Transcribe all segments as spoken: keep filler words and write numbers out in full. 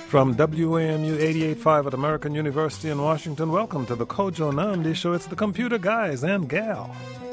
From W A M U eighty-eight point five at American University in Washington, welcome to the Kojo Nnamdi Show. It's the computer guys and gal.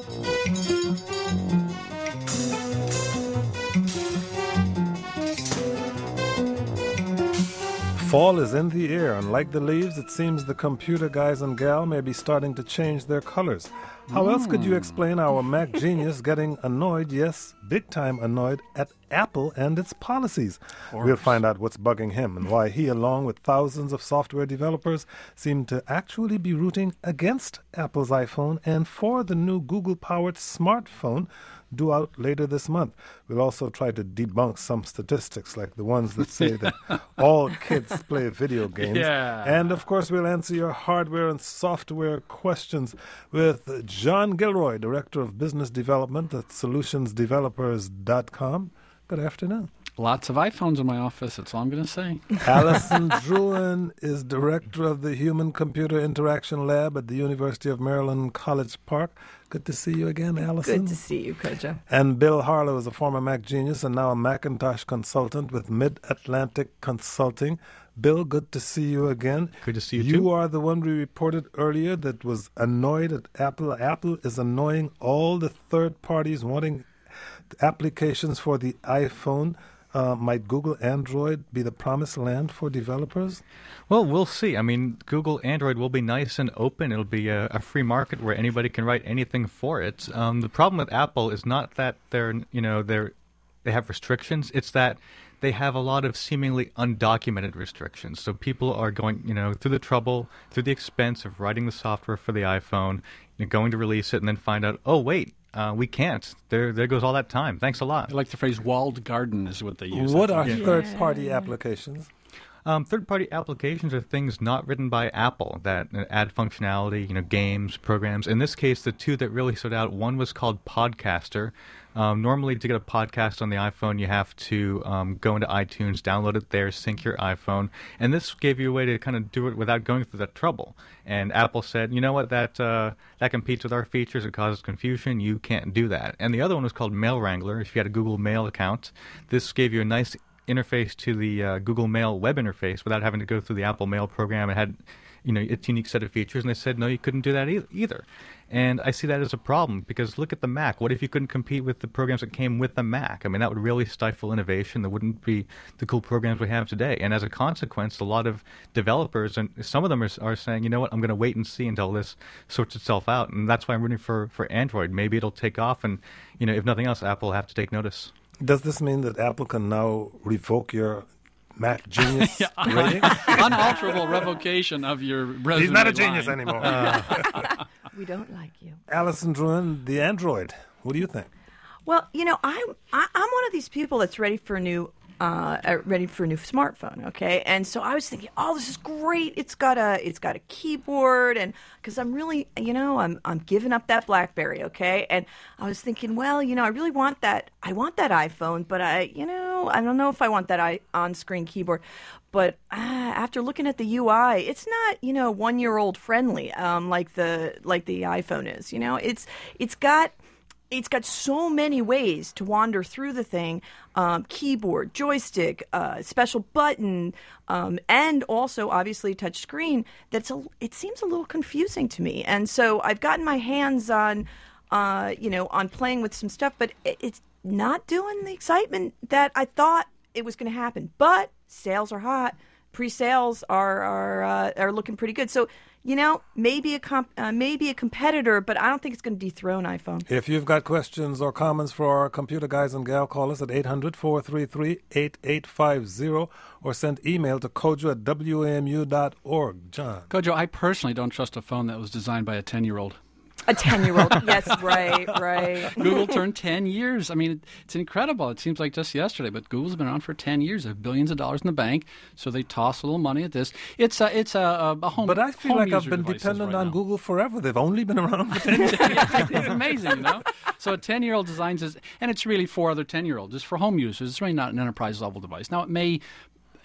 Fall is in the air, and like the leaves, it seems the computer guys and gal may be starting to change their colors. How mm. else could you explain our Mac genius getting annoyed, yes, big-time annoyed, at Apple and its policies? We'll find out what's bugging him and why he, along with thousands of software developers, seem to actually be rooting against Apple's iPhone and for the new Google-powered smartphone due out later this month. We'll also try to debunk some statistics like the ones that say that all kids play video games. Yeah. And, of course, we'll answer your hardware and software questions with John Gilroy, Director of Business Development at solutions developers dot com. Good afternoon. Lots of iPhones in my office, that's all I'm going to say. Allison Druin is Director of the Human-Computer Interaction Lab at the University of Maryland, College Park. Good to see you again, Allison. Good to see you, Kojo. And Bill Harlow is a former Mac genius and now a Macintosh consultant with Mid-Atlantic Consulting. Bill, good to see you again. Good to see you, you too. You are the one we reported earlier that was annoyed at Apple. Apple is annoying all the third parties wanting applications for the iPhone. Uh, might Google Android be the promised land for developers? Well, we'll see. I mean, Google Android will be nice and open. It'll be a, a free market where anybody can write anything for it. Um, the problem with Apple is not that they're, you know, they're they have restrictions. It's that they have a lot of seemingly undocumented restrictions. So people are going, you know, through the trouble, through the expense of writing the software for the iPhone, you know, going to release it, and then find out, oh wait. Uh, we can't. There there goes all that time. Thanks a lot. I like the phrase walled garden is what they use. What are yeah. third-party applications? Um, third-party applications are things not written by Apple that add functionality, you know, games, programs. In this case, the two that really stood out, one was called Podcaster. Um, normally, to get a podcast on the iPhone, you have to um, go into iTunes, download it there, sync your iPhone. And this gave you a way to kind of do it without going through that trouble. And Apple said, you know what, that uh, that competes with our features. It causes confusion. You can't do that. And the other one was called Mail Wrangler. If you had a Google Mail account, this gave you a nice interface to the uh, Google Mail web interface without having to go through the Apple Mail program. It had, you know, its unique set of features, and they said, no, you couldn't do that e- either. And I see that as a problem, because look at the Mac. What if you couldn't compete with the programs that came with the Mac? I mean, that would really stifle innovation. There wouldn't be the cool programs we have today. And as a consequence, a lot of developers, and some of them are, are saying, you know what, I'm going to wait and see until this sorts itself out. And that's why I'm rooting for, for Android. Maybe it'll take off, and, you know, if nothing else, Apple will have to take notice. Does this mean that Apple can now revoke your Mac genius yeah, rating? Unalterable revocation of your resume. He's not a line. genius anymore. Uh, We don't like you. Allison Druin, the Android. What do you think? Well, you know, I'm I, I'm one of these people that's ready for a new uh, uh, ready for a new smartphone. Okay, and so I was thinking, oh, this is great. It's got a it's got a keyboard, and because I'm really, you know, I'm I'm giving up that BlackBerry. Okay, and I was thinking, well, you know, I really want that. I want that iPhone, but I, you know, I don't know if I want that I, on-screen keyboard. But uh, after looking at the U I, it's not, you know, one-year-old friendly um, like the like the iPhone is. You know, it's it's got. It's got so many ways to wander through the thing, um, keyboard, joystick, uh, special button, um, and also obviously touch screen. That's a, it seems a little confusing to me. And so I've gotten my hands on, uh, you know, on playing with some stuff, but it, it's not doing the excitement that I thought it was going to happen. But sales are hot. Pre-sales are are uh, are looking pretty good. So, you know, maybe a comp- uh, maybe a competitor, but I don't think it's going to dethrone iPhone. If you've got questions or comments for our computer guys and gal, call us at eight hundred, four three three, eight eight five zero or send email to kojo at w a m u dot org. John. Kojo, I personally don't trust a phone that was designed by a ten-year-old. A ten-year-old. Yes, right, right. Google turned ten years. I mean, it's incredible. It seems like just yesterday, but Google's been around for ten years. They have billions of dollars in the bank, so they toss a little money at this. It's a, it's a, a home But I feel home like I've user been devices dependent right on now. Google forever. They've only been around for ten years. It's amazing, you know? So a ten-year-old designs this, and it's really for other ten-year-olds. It's for home users. It's really not an enterprise-level device. Now, it may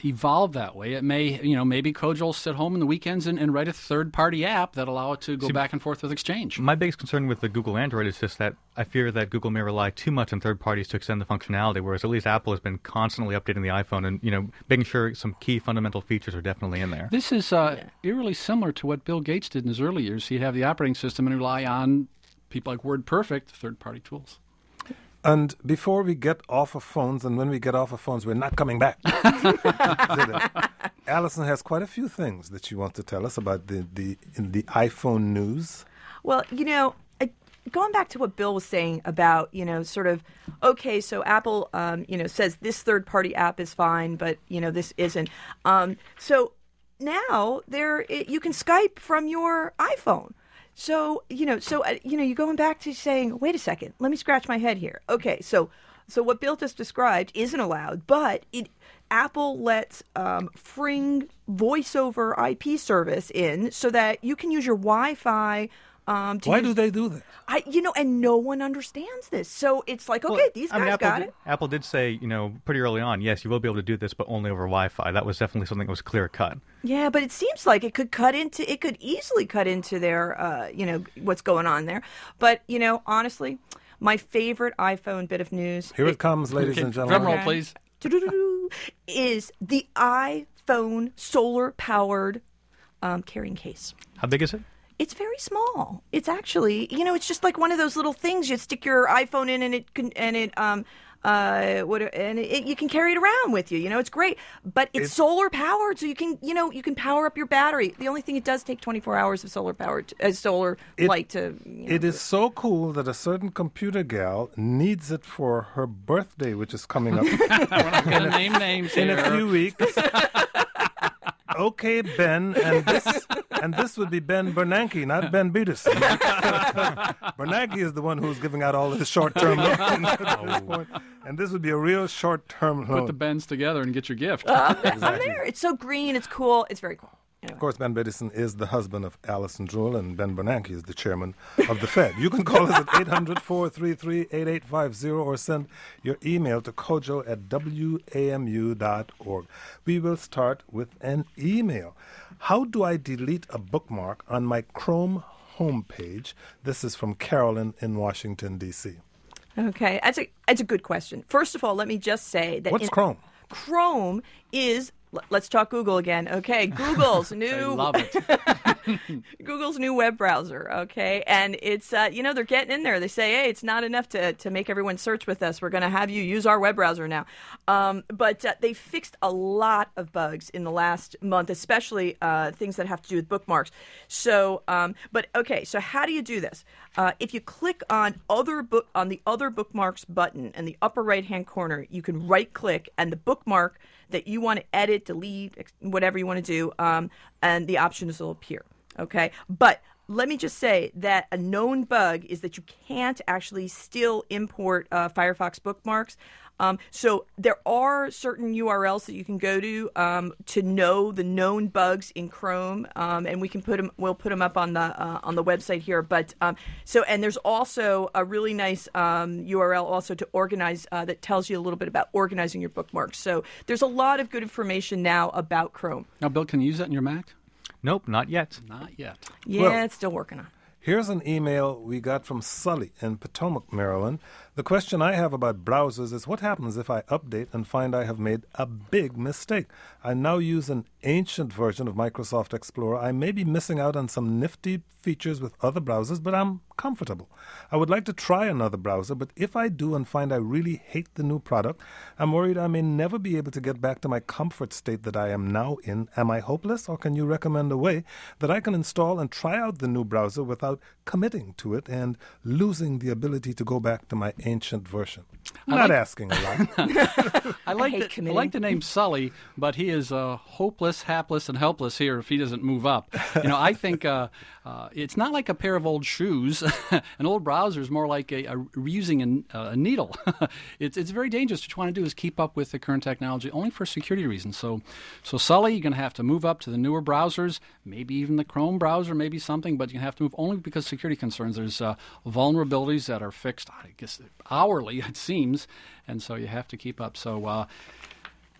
evolve that way. It may, you know, maybe Kojo will sit home in the weekends and, and write a third-party app that allow it to go See, back and forth with Exchange. My biggest concern with the Google Android is just that I fear that Google may rely too much on third parties to extend the functionality, whereas at least Apple has been constantly updating the iPhone and, you know, making sure some key fundamental features are definitely in there. This is uh, Yeah. eerily similar to what Bill Gates did in his early years. He'd have the operating system and rely on people like WordPerfect, third-party tools. And before we get off of phones, and when we get off of phones, we're not coming back. Allison has quite a few things that she wants to tell us about the, the, in the iPhone news. Well, you know, I, going back to what Bill was saying about, you know, sort of, okay, so Apple, um, you know, says this third-party app is fine, but, you know, this isn't. Um, so now there, it, you can Skype from your iPhone. So, you know, so, uh, you know, you're going back to saying, wait a second, let me scratch my head here. Okay, so so what Bill just described isn't allowed, but it Apple lets um, Fring voice over I P service in so that you can use your Wi-Fi. Um, to Why use, do they do that? I, you know, and no one understands this. So it's like, okay, Well, these I guys mean, Apple got did, it. Apple did say, you know, pretty early on, yes, you will be able to do this, but only over Wi-Fi. That was definitely something that was clear cut. Yeah, but it seems like it could cut into, it could easily cut into their, uh, you know, what's going on there. But, you know, honestly, my favorite iPhone bit of news. Here it comes, ladies Okay, and gentlemen. drum roll, Okay. please. Doo-doo-doo-doo, is the iPhone solar-powered um, carrying case. How big is it? It's very small. It's actually, you know, it's just like one of those little things you stick your iPhone in, and it can, and it, um, uh, what, and it, you can carry it around with you. You know, it's great, but it's, It's- solar powered, so you can, you know, you can power up your battery. The only thing it does take twenty-four hours of solar power, to, uh, solar It- light to. You know, It is so cool that a certain computer gal needs it for her birthday, which is coming up We're not going to name names in here. a few weeks. Okay, Ben, and this and this would be Ben Bernanke, not Ben Peterson. Bernanke is the one who's giving out all this short-term loans at this point, and this would be a real short-term Put loan. the Bens together and get your gift. I'm there. It's so green. It's cool. It's very cool. Anyway. Of course, Ben Peterson is the husband of Alison Jewell, and Ben Bernanke is the chairman of the Fed. You can call us at eight hundred, four three three, eight eight five zero or send your email to kojo at w a m u dot org. We will start with an email. How do I delete a bookmark on my Chrome homepage? This is from Carolyn in Washington, D C Okay, that's a that's a good question. First of all, let me just say that What's in- Chrome? Chrome is. l- Let's talk Google again. Okay, Google's I new love it. Google's new web browser. Okay, and it's uh, you know they're getting in there. They say, hey, it's not enough to to make everyone search with us. We're going to have you use our web browser now. Um, but uh, they fixed a lot of bugs in the last month, especially uh, things that have to do with bookmarks. So, um, but okay, so how do you do this? Uh, if you click on other book on the other bookmarks button in the upper right hand corner, you can right click and the bookmark that you want to edit, delete, ex- whatever you want to do, um, and the options will appear. Okay, but let me just say that a known bug is that you can't actually still import uh, Firefox bookmarks. Um, so there are certain U R Ls that you can go to um, to know the known bugs in Chrome, um, and we can put them. We'll put them up on the uh, on the website here. But um, so and there's also a really nice um, U R L also to organize uh, that tells you a little bit about organizing your bookmarks. So there's a lot of good information now about Chrome. Now, Bill, can you use that in your Mac? Nope, not yet. Not yet. Yeah, Well- it's still working on. Here's an email we got from Sully in Potomac, Maryland. The question I have about browsers is what happens if I update and find I have made a big mistake? I now use an ancient version of Microsoft Explorer. I may be missing out on some nifty features with other browsers, but I'm comfortable. I would like to try another browser, but if I do and find I really hate the new product, I'm worried I may never be able to get back to my comfort state that I am now in. Am I hopeless, or can you recommend a way that I can install and try out the new browser without committing to it and losing the ability to go back to my ancient version? I'm I not like- asking a lot. I like, hate the, I committing. like the name Sully, but he is uh, hopeless, hapless, and helpless here if he doesn't move up. You know, I think uh, uh, it's not like a pair of old shoes. An old browser is more like a, a reusing a, a needle. it's it's very dangerous. What you want to do is keep up with the current technology only for security reasons. So, so Sully, you're going to have to move up to the newer browsers, maybe even the Chrome browser, maybe something, but you have to move only because of security concerns. There's uh, vulnerabilities that are fixed, I guess, hourly, it seems, and so you have to keep up. So, uh,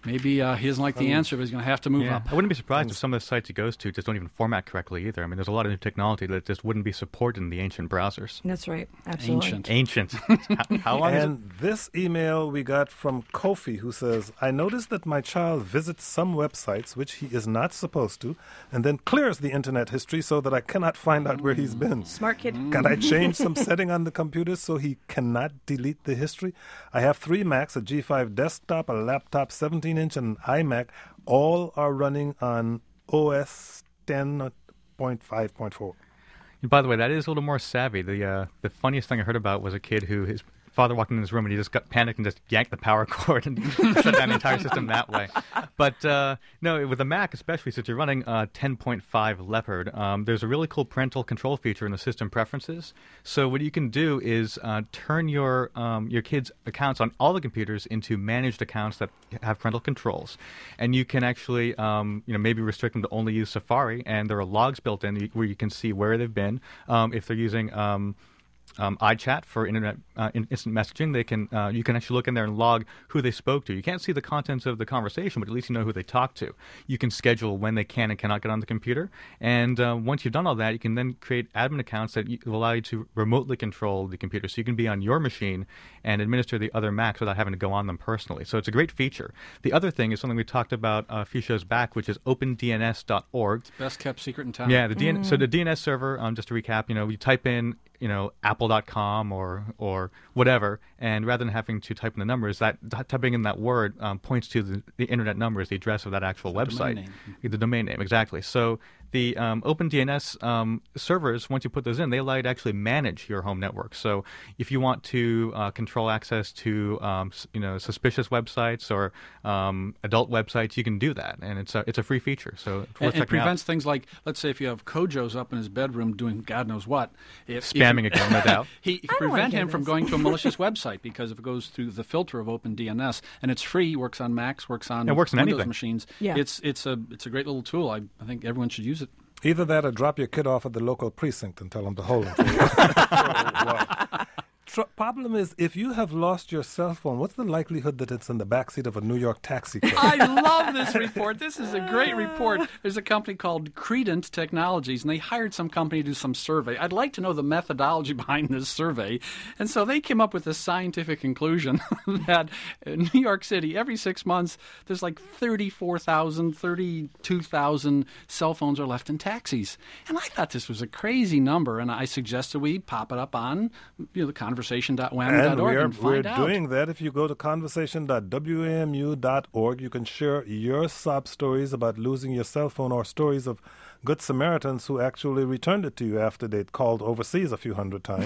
Maybe uh, he doesn't like the answer, but he's going to have to move Yeah. up. I wouldn't be surprised if some of the sites he goes to just don't even format correctly either. I mean, there's a lot of new technology that just wouldn't be supported in the ancient browsers. That's right. Absolutely. Ancient. Ancient. how, how long is it? And this email we got from Kofi, who says, I noticed that my child visits some websites which he is not supposed to, and then clears the internet history so that I cannot find out where he's been. Smart kid. Can I change some setting on the computer so he cannot delete the history? I have three Macs, a G five desktop, a laptop seventeen inch, and an iMac. All are running on O S ten point five point four. By the way, that is a little more savvy. The uh, the funniest thing I heard about was a kid who his father walked in his room and he just got panicked and just yanked the power cord and shut down the entire system that way. But uh, no, with the Mac especially, since you're running uh, ten point five Leopard, um, there's a really cool parental control feature in the system preferences. So what you can do is uh, turn your um, your kids' accounts on all the computers into managed accounts that have parental controls, and you can actually um, you know maybe restrict them to only use Safari, and there are logs built in where you can see where they've been, um, if they're using Um, Um, iChat for internet uh, in instant messaging. They can uh, you can actually look in there and log who they spoke to. You can't see the contents of the conversation, but at least you know who they talked to. You can schedule when they can and cannot get on the computer, and uh, once you've done all that, you can then create admin accounts that will allow you to remotely control the computer. So you can be on your machine and administer the other Macs without having to go on them personally. So it's a great feature. The other thing is something we talked about uh, a few shows back, which is open D N S dot org. Best kept secret in town. Yeah, the D N- so the D N S server. Um, just to recap, you know, you type in you know, apple dot com or or whatever, and rather than having to type in the numbers, that typing in that word um, points to the, the internet numbers, the address of that actual the website. Domain name. The domain name, exactly. So the um, OpenDNS um, servers, once you put those in, they allow you to actually manage your home network. So if you want to uh, control access to um, you know suspicious websites or um, adult websites, you can do that, and it's a, it's a free feature. So it's worth And it checking prevents out. things like, let's say, if you have Kojo's up in his bedroom doing God knows what, if, Spamming if, again, no doubt. he can I don't wanna prevent hear him from this. going to a malicious website because if it goes through the filter of OpenDNS and it's free, works on Macs, works on It works on Windows anything. machines. Yeah. It's it's a it's a great little tool. I, I think everyone should use it. Either that or drop your kid off at the local precinct and tell them to hold him for you. For a while. Tr- problem is, if you have lost your cell phone, what's the likelihood that it's in the backseat of a New York taxi cab? I love this report. This is a great report. There's a company called Credent Technologies, and they hired some company to do some survey. I'd like to know the methodology behind this survey. And so they came up with this scientific conclusion that in New York City, every six months, there's like thirty-four thousand, thirty-two thousand cell phones are left in taxis. And I thought this was a crazy number, and I suggested we pop it up on you know, the conversation dot wham dot org And we're, and we're find out. doing that. If you go to conversation dot w a m u dot org, you can share your sob stories about losing your cell phone or stories of Good Samaritans who actually returned it to you after they'd called overseas a few hundred times.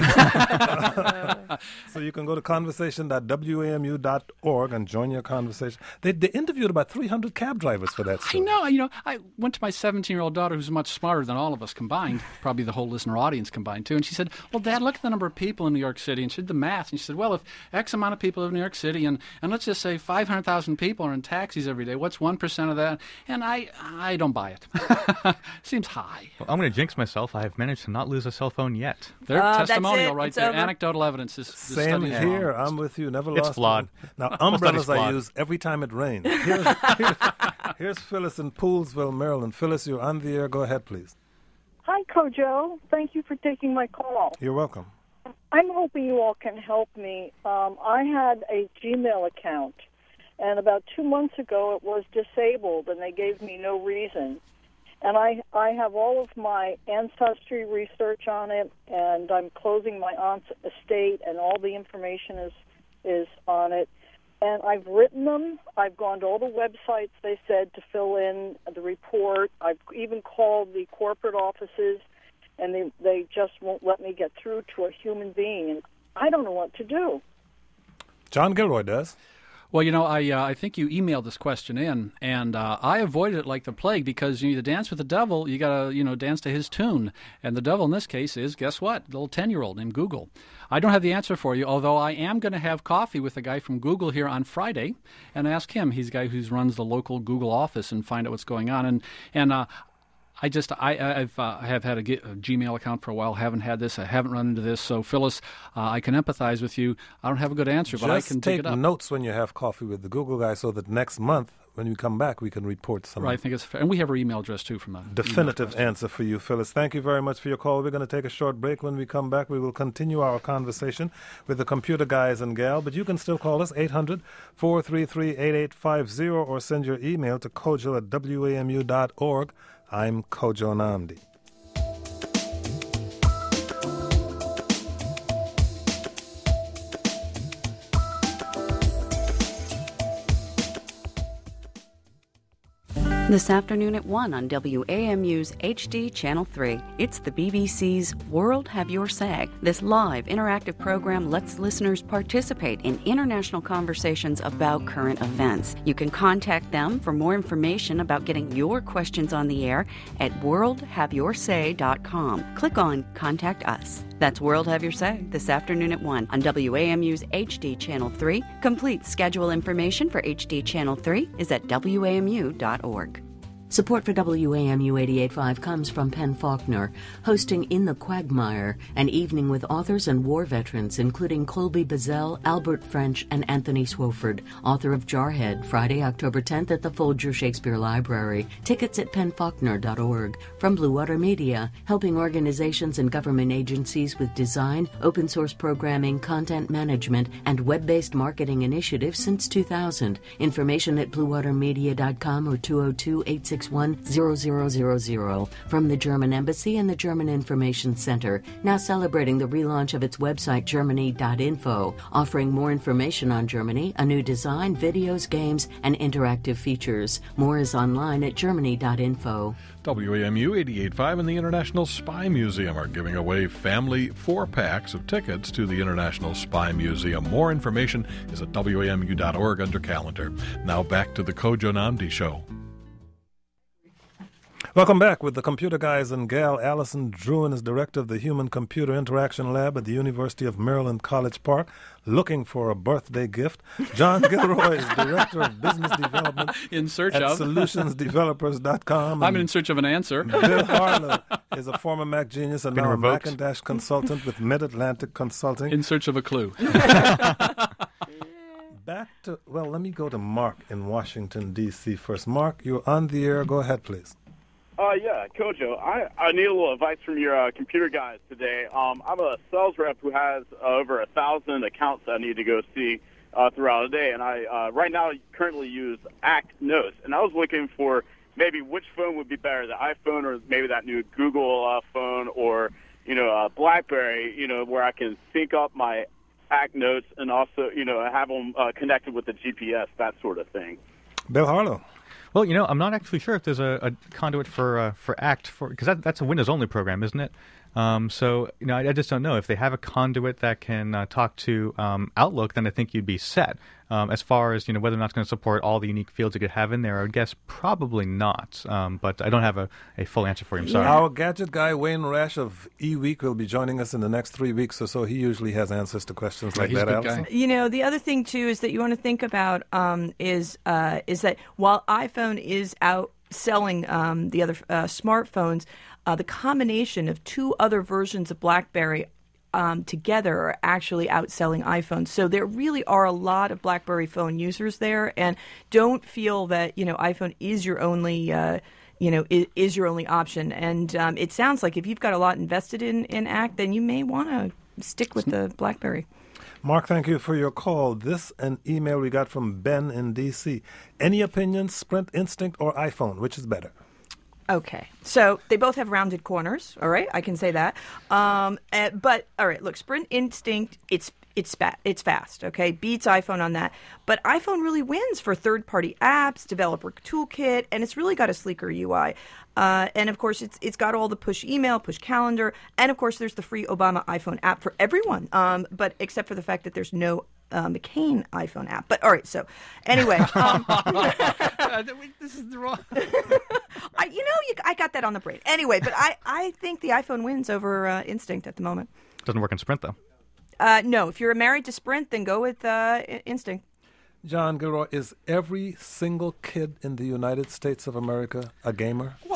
So you can go to conversation dot w a m u dot org and join your conversation. They, they interviewed about three hundred cab drivers for that I story. know. You know, I went to my seventeen-year-old daughter, who's much smarter than all of us combined, probably the whole listener audience combined too. And she said, "Well, Dad, look at the number of people in New York City." And she did the math, and she said, "Well, if X amount of people live in New York City, and, and let's just say five hundred thousand people are in taxis every day, what's one percent of that?" And I, I don't buy it. Seems high. Well, I'm going to jinx myself. I have managed to not lose a cell phone yet. Their Uh, that's testimonial it. right It's there, over. anecdotal evidence. This, this Same study is here. wrong. I'm with you. Never It's lost flawed. one. Now, study's umbrellas I flawed. use every time it rains. Here's, here's, here's Phyllis in Poolsville, Maryland. Phyllis, you're on the air. Go ahead, please. Hi, Kojo. Thank you for taking my call. You're welcome. I'm hoping you all can help me. Um, I had a Gmail account, and about two months ago it was disabled, and they gave me no reason. And I, I have all of my ancestry research on it, and I'm closing my aunt's estate, and all the information is is on it. And I've written them. I've gone to all the websites they said to fill in the report. I've even called the corporate offices, and they they just won't let me get through to a human being. And I don't know what to do. John Gilroy does. Well, you know, I uh, I think you emailed this question in, and uh, I avoided it like the plague because you need to dance with the devil. You got to, you know, dance to his tune. And the devil in this case is, guess what? A little ten-year-old named Google. I don't have the answer for you, although I am going to have coffee with a guy from Google here on Friday and ask him. He's the guy who runs the local Google office and find out what's going on. And, and uh, I just, I, I've uh, have had a, G- a Gmail account for a while, haven't had this, I haven't run into this. So, Phyllis, uh, I can empathize with you. I don't have a good answer, but I Just can take dig it up. notes when you have coffee with the Google guy so that next month when we come back, we can report some Right, I think it's fair. And we have her email address, too, from the definitive answer for you, Phyllis. Thank you very much for your call. We're going to take a short break. When we come back, we will continue our conversation with the computer guys and gal. But you can still call us, eight hundred, four three three, eight eight five zero, or send your email to kojo at w a m u dot org. I'm Kojo Nnamdi. This afternoon at one on W A M U's H D Channel three, it's the B B C's World Have Your Say. This live interactive program lets listeners participate in international conversations about current events. You can contact them for more information about getting your questions on the air at world have your say dot com. Click on Contact Us. That's World Have Your Say this afternoon at one on W A M U's H D Channel three. Complete schedule information for H D Channel three is at w a m u dot org. Support for W A M U eighty-eight point five comes from Penn Faulkner, hosting In the Quagmire, an evening with authors and war veterans, including Colby Bazell, Albert French, and Anthony Swofford, author of Jarhead, Friday, October tenth at the Folger Shakespeare Library. Tickets at penn faulkner dot org. From Blue Water Media, helping organizations and government agencies with design, open source programming, content management, and web-based marketing initiatives since two thousand. Information at blue water media dot com or two oh two, eight six one, zero zero zero zero. From the German Embassy and the German Information Center, now celebrating the relaunch of its website germany dot info, offering more information on Germany, a new design, videos, games, and interactive features. More is online at germany dot info. W A M U eighty-eight point five and the International Spy Museum are giving away family four-packs of tickets to the International Spy Museum. More information is at w a m u dot org under calendar. Now back to the Kojo Nnamdi Show. Welcome back with the computer guys and gal. Allison Druin is director of the Human Computer Interaction Lab at the University of Maryland College Park, looking for a birthday gift. John Gilroy is director of business development in search at of solutions developers dot com. I'm in search of an answer. Bill Harlow is a former Mac genius and Been now revoked. a Macintosh consultant with Mid-Atlantic Consulting. In search of a clue. Back to, well, let me go to Mark in Washington, D C first. Mark, you're on the air. Go ahead, please. Uh, yeah, Kojo, I, I need a little advice from your uh, computer guys today. Um, I'm a sales rep who has uh, over a thousand accounts I need to go see uh, throughout the day, and I uh, right now currently use Act Notes, and I was looking for maybe which phone would be better, the iPhone or maybe that new Google uh, phone or, you know, uh, BlackBerry, you know, where I can sync up my Act Notes and also, you know, have them uh, connected with the G P S, that sort of thing. Bill Harlow. Well, you know, I'm not actually sure if there's a, a conduit for uh, for Act for because that, that's a Windows-only program, isn't it? Um, so, you know, I, I just don't know. If they have a conduit that can uh, talk to um, Outlook, then I think you'd be set. Um, as far as, you know, whether or not it's going to support all the unique fields you could have in there, I would guess probably not. Um, but I don't have a, a full answer for you. I'm sorry. Our gadget guy, Wayne Rash of eWeek, will be joining us in the next three weeks or so. He usually has answers to questions like he's that, a good Allison. guy. You know, the other thing, too, is that you want to think about um, is uh, is that while iPhone is out selling um, the other uh, smartphones, uh, the combination of two other versions of BlackBerry um, together are actually outselling iPhones. So there really are a lot of BlackBerry phone users there, and don't feel that, you know, iPhone is your only uh, you know, is, is your only option. And um, it sounds like if you've got a lot invested in, in Act, then you may want to stick with the BlackBerry. Mark, thank you for your call. This an email we got from Ben in D C. Any opinions, Sprint Instinct or iPhone? Which is better? Okay, so they both have rounded corners. All right, I can say that. Um, uh, but all right, look, Sprint Instinct, it's it's spa- it's fast. Okay, beats iPhone on that. But iPhone really wins for third-party apps, developer toolkit, and it's really got a sleeker U I. Uh, and of course, it's it's got all the push email, push calendar, and of course, there's the free Obama iPhone app for everyone. Um, but except for the fact that there's no Uh, McCain iPhone app. But all right, so anyway. Um, this is the wrong. I, you know, you, I got that on the brain. Anyway, but I, I think the iPhone wins over uh, Instinct at the moment. Doesn't work in Sprint, though. Uh, no, if you're married to Sprint, then go with uh, Instinct. John Gilroy, is every single kid in the United States of America a gamer? Well,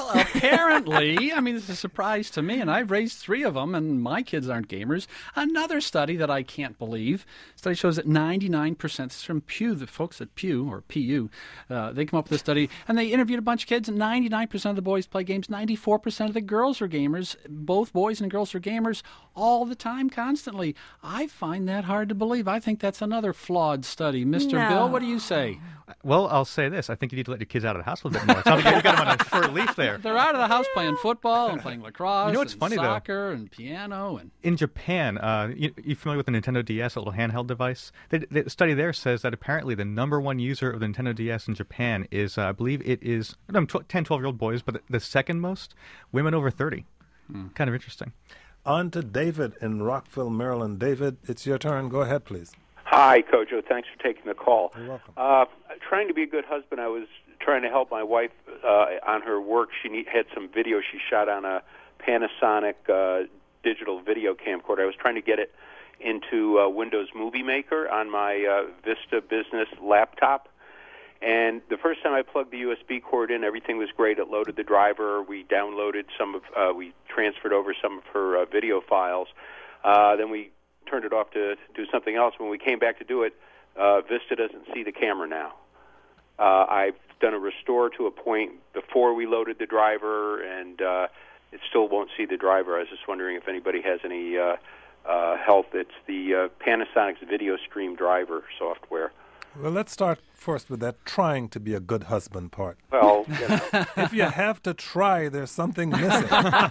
Well, apparently, I mean, this is a surprise to me, and I've raised three of them, and my kids aren't gamers. Another study that I can't believe, study shows that ninety-nine percent, this is from Pew, the folks at Pew, or P U, uh, they come up with this study, and they interviewed a bunch of kids, and ninety-nine percent of the boys play games, ninety-four percent of the girls are gamers. Both boys and girls are gamers all the time, constantly. I find that hard to believe. I think that's another flawed study. Mister No. Bill, what do you say? Well, I'll say this. I think you need to let your kids out of the house a little bit more. It sounds like you got them on a short leash there. They're out of the house playing football and playing lacrosse You know what's and funny, though? soccer and piano. And In Japan, uh, you, you familiar with the Nintendo D S, a little handheld device? The, the study there says that apparently the number one user of the Nintendo D S in Japan is, uh, I believe it is I don't know, ten, twelve-year-old boys, but the, the second most, women over thirty. Hmm. Kind of interesting. On to David in Rockville, Maryland. David, it's your turn. Go ahead, please. Hi, Kojo. Thanks for taking the call. You're welcome. Uh, trying to be a good husband, I was trying to help my wife uh, on her work. She need, had some video she shot on a Panasonic uh, digital video camcorder. I was trying to get it into uh, Windows Movie Maker on my uh, Vista Business laptop. And the first time I plugged the U S B cord in, everything was great. It loaded the driver. We downloaded some of, uh, we transferred over some of her uh, video files. Uh, then we turned it off to do something else. When we came back to do it, uh, Vista doesn't see the camera now. Uh, I've done a restore to a point before we loaded the driver, and uh, it still won't see the driver. I was just wondering if anybody has any uh, uh, help. It's the uh, Panasonic's Video Stream Driver software. Well, let's start first with that trying to be a good husband part. Well, you know, If you have to try, there's something missing.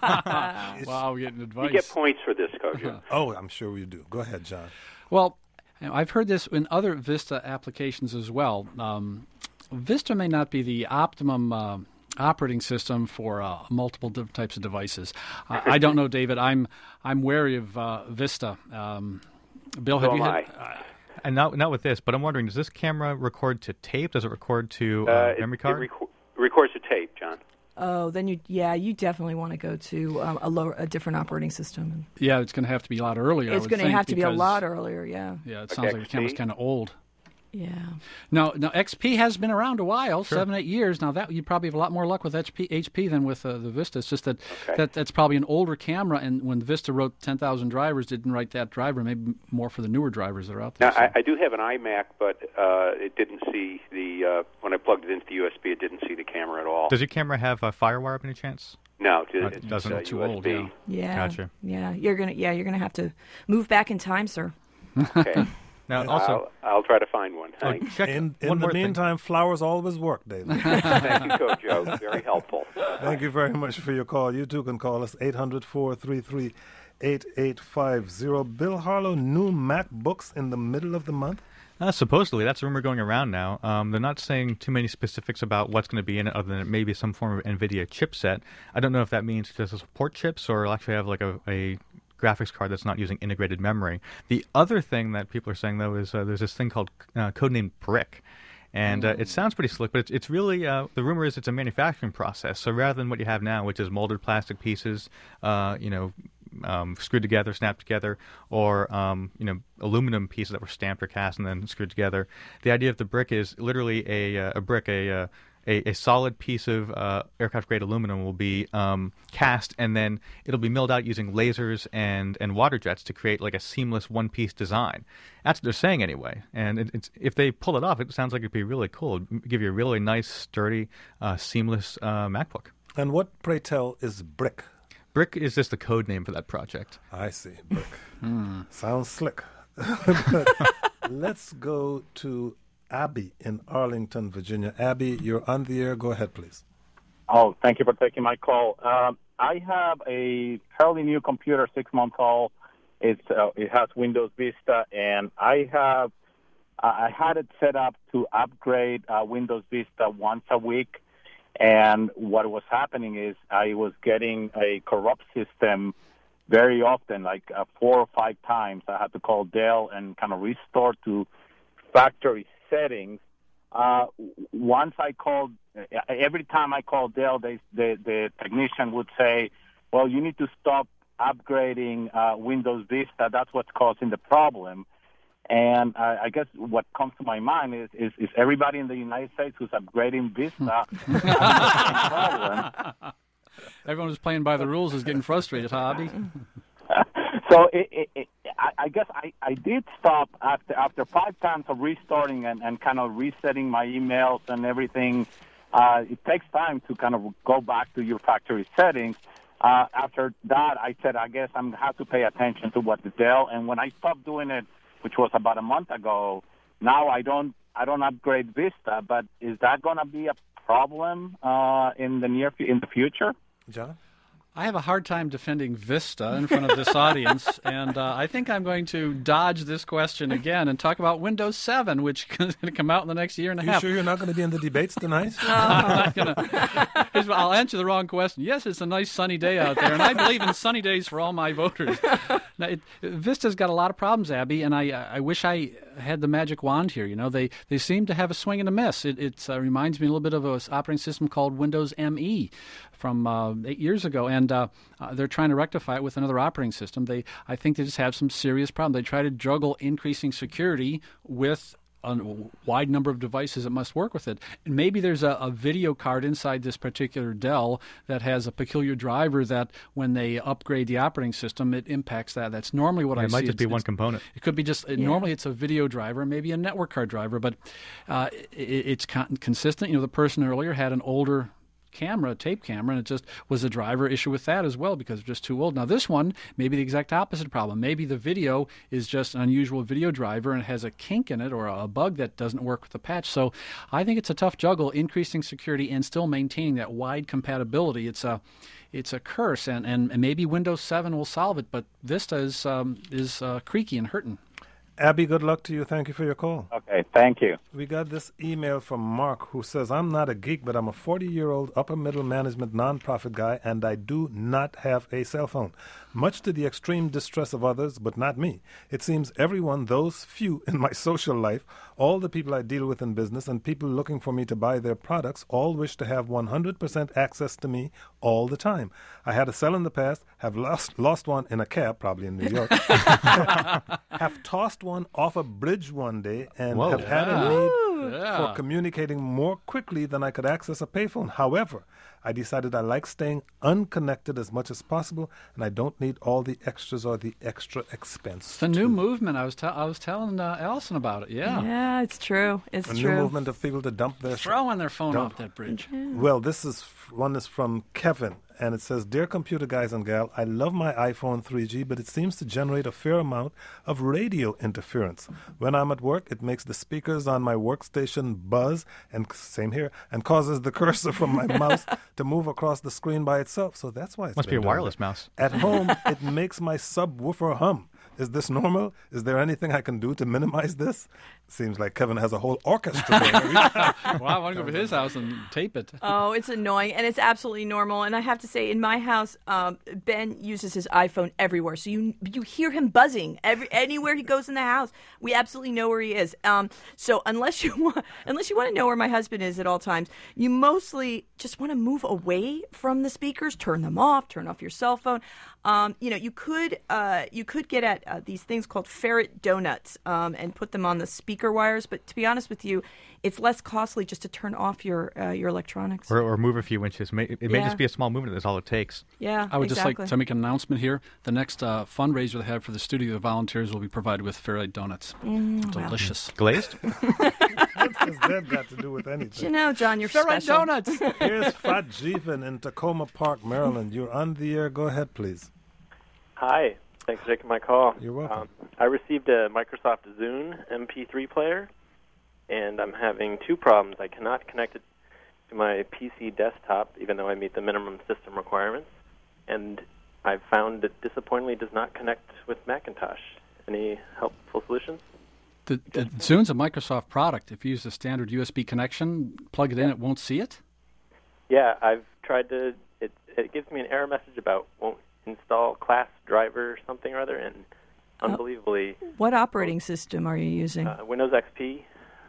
wow, we're getting advice. you get points for this, Kojo. Oh, I'm sure you do. Go ahead, John. Well, you know, I've heard this in other Vista applications as well. Um, Vista may not be the optimum uh, operating system for uh, multiple different types of devices. Uh, I don't know, David. I'm I'm wary of uh, Vista. Um, Bill, have So you am had? I. Uh, And not not with this, but I'm wondering, does this camera record to tape? Does it record to uh, Uh, memory it, card? It reco- records a tape, John. Oh, then you, yeah, you definitely want to go to um, a lower, a different operating system. yeah, it's going to have to be a lot earlier. I It's would going to think, have to be a because- lot earlier, yeah. Yeah, it Like sounds like the camera's X P? kind of old. Yeah. No, no, X P has been around a while, Sure. seven, eight years. Now that you probably have a lot more luck with H P, H P than with uh, the Vista. It's just that, Okay. that that's probably an older camera, and when Vista wrote ten thousand drivers, didn't write that driver. Maybe more for the newer drivers that are out there. Now, I, I do have an iMac, but uh, it didn't see the, uh, when I plugged it into the U S B, it didn't see the camera at all. Does your camera have a FireWire by any chance? No, it, Uh, it's doesn't. uh, Too U S B. old, yeah. Yeah. Gotcha. Yeah, you're gonna. Yeah, you're gonna have to move back in time, sir. Okay. Now, also, I'll, I'll try to find one. oh, Thanks. check In, one in the more thing. meantime, flowers always work, David. Thank you, Kojo. Very helpful. Thank you very much for your call. You too can call us eight hundred, four three three, eight eight five zero. Bill Harlow, new MacBooks in the middle of the month? Uh, supposedly, that's a rumor going around now. Um, they're not saying too many specifics about what's going to be in it, other than it may be some form of NVIDIA chipset. I don't know if that means just to support chips or it'll actually have like a, a graphics card that's not using integrated memory. The other thing that people are saying, though, is uh, there's this thing called uh, codenamed Brick. And uh, it sounds pretty slick, but it's, it's really, uh, the rumor is it's a manufacturing process. So rather than what you have now, which is molded plastic pieces, uh, you know, um, screwed together, snapped together, or, um, you know, aluminum pieces that were stamped or cast and then screwed together, the idea of the brick is literally a, uh, a brick, a, uh, a, a solid piece of uh, aircraft-grade aluminum will be um, cast, and then it'll be milled out using lasers and, and water jets to create like a seamless one-piece design. That's what they're saying anyway. And it, it's, if they pull it off, it sounds like it'd be really cool. It'd give you a really nice, sturdy, uh, seamless uh, MacBook. And what, pray tell, is Brick? Brick is just the code name for that project. I see, Brick. Sounds slick. But let's go to Abby in Arlington, Virginia. Abby, you're on the air. Go ahead, please. Oh, thank you for taking my call. Um, I have a fairly new computer, six months old. It's uh, it has Windows Vista, and I have uh, I had it set up to upgrade uh, Windows Vista once a week. And what was happening is I was getting a corrupt system very often, like uh, four or five times. I had to call Dell and kind of restore to factory settings. Uh, once I called, every time I called Dell, they, the, the technician would say, well, you need to stop upgrading uh, Windows Vista. That's what's causing the problem. And uh, I guess what comes to my mind is, is, is everybody in the United States who's upgrading Vista having the same problem. Everyone who's playing by the rules is getting frustrated, huh, Abby? So it, it, it, I, I guess I, I did stop after after five times of restarting and, and kind of resetting my emails and everything. Uh, it takes time to kind of go back to your factory settings. Uh, after that, I said, I guess I'm have to pay attention to what the Dell. And when I stopped doing it, which was about a month ago, now I don't I don't upgrade Vista. But is that going to be a problem uh, in the near in the future? John? I have a hard time defending Vista in front of this audience, and uh, I think I'm going to dodge this question again and talk about Windows seven, which is going to come out in the next year and a You half. sure you're not going to be in the debates tonight? I'm not gonna. Here's what- I'll answer the wrong question. Yes, it's a nice sunny day out there, and I believe in sunny days for all my voters. Now, it, Vista's got a lot of problems, Abby, and I I wish I had the magic wand here. You know, they they seem to have a swing and a miss. It it uh, reminds me a little bit of an operating system called Windows M E from uh, eight years ago, and uh, uh, they're trying to rectify it with another operating system. They I think they just have some serious problems. They try to juggle increasing security with a wide number of devices that must work with it. And maybe there's a, a video card inside this particular Dell that has a peculiar driver that when they upgrade the operating system, it impacts that. That's normally what Yeah, I it see. might just It's- be one it's- component. It could be just, normally it's a video driver, maybe a network card driver, but uh, it, it's con- consistent. You know, the person earlier had an older camera, tape camera, and it just was a driver issue with that as well because it's just too old. Now this one, maybe the exact opposite problem. Maybe the video is just an unusual video driver and it has a kink in it or a bug that doesn't work with the patch. So I think it's a tough juggle, increasing security and still maintaining that wide compatibility. It's a it's a curse, and, and maybe Windows seven will solve it, but Vista is, um, is uh, creaky and hurting. Abby, good luck to you. Thank you for your call. Okay, thank you. We got this email from Mark who says, I'm not a geek, but I'm a forty-year-old upper-middle management nonprofit guy, and I do not have a cell phone. Much to the extreme distress of others, but not me. It seems everyone, those few in my social life, all the people I deal with in business, and people looking for me to buy their products, all wish to have one hundred percent access to me all the time. I had a cell in the past, have lost lost one in a cab, probably in New York, have tossed one off a bridge one day, and Whoa. have had a need Yeah. for communicating more quickly than I could access a payphone. However, I decided I like staying unconnected as much as possible, and I don't need all the extras or the extra expense. It's the new movement. I was te- I was telling uh, Allison about it. Yeah. Yeah, it's true. It's A true. new movement of people to dump their Throwing their phone Dump. off that bridge. Well, this is one is from Kevin, and it says, Dear computer guys and gal, I love my iPhone three G, but it seems to generate a fair amount of radio interference. When I'm at work, it makes the speakers on my workstation buzz, and same here, and causes the cursor from my mouse to move across the screen by itself. So that's why it's Must be been a doing wireless that. mouse. At home, it makes my subwoofer hum. Is this normal? Is there anything I can do to minimize this? Seems like Kevin has a whole orchestra there. Well, I want to go to his house and tape it. Oh, it's annoying, and it's absolutely normal. And I have to say, in my house, um, Ben uses his iPhone everywhere, so you you hear him buzzing every anywhere he goes in the house. We absolutely know where he is. Um, so unless you want, unless you want to know where my husband is at all times, you mostly just want to move away from the speakers, turn them off, turn off your cell phone. Um, you know, you could uh, you could get at uh, these things called ferret donuts um, and put them on the speaker wires. But to be honest with you, it's less costly just to turn off your uh, your electronics. Or, or move a few inches. May, it may Yeah. just be a small movement. That's all it takes. Yeah, I would exactly. just like to make an announcement here. The next uh, fundraiser they have for the studio, the volunteers will be provided with Fairlight donuts. Mm, Delicious. Glazed? What has that got to do with anything? You know, John, you're Fairlight special. donuts. Here's Fat Jeevan in Tacoma Park, Maryland. You're on the air. Go ahead, please. Hi. Thanks for taking my call. You're welcome. Um, I received a Microsoft Zune M P three player, and I'm having two problems. I cannot connect it to my P C desktop, even though I meet the minimum system requirements, and I've found it disappointingly does not connect with Macintosh. Any helpful solutions? The, the Zune's a Microsoft product. If you use a standard U S B connection, plug it in, it won't see it? Yeah, I've tried to. It, it gives me an error message about won't install class driver or something or other, and unbelievably, What operating system are you using? uh, Windows X P.